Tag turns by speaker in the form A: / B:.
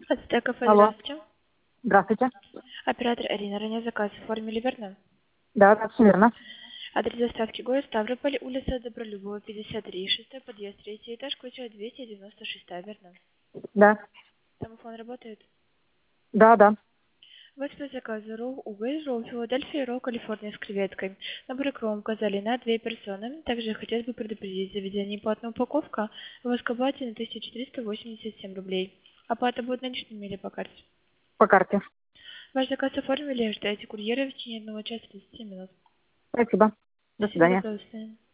A: Это кафе,
B: Алло,
A: здравствуйте.
B: здравствуйте.
A: Оператор Арина, ранее заказ оформили, верно?
B: Да, да, все верно.
A: Адрес доставки город Ставрополь, улица Добролюбова, 53, 6 подъезд, 3 этаж, квартира 296, верно?
B: Да,
A: Домофон работает?
B: да, да.
A: Вот по заказу ролл уголь, ролл Филадельфия, ролл Калифорния с креветкой. Набор икром указали на 2 персоны. Также хотелось бы предупредить, заведение платная упаковка в Аскабате на 1487 рублей. Оплата будет наличными или по карте?
B: По карте.
A: Ваш заказ оформили, ждайте курьера в течение 1 часа 30 минут.
B: Спасибо. До
A: Спасибо,
B: свидания.
A: доброго, до свидания.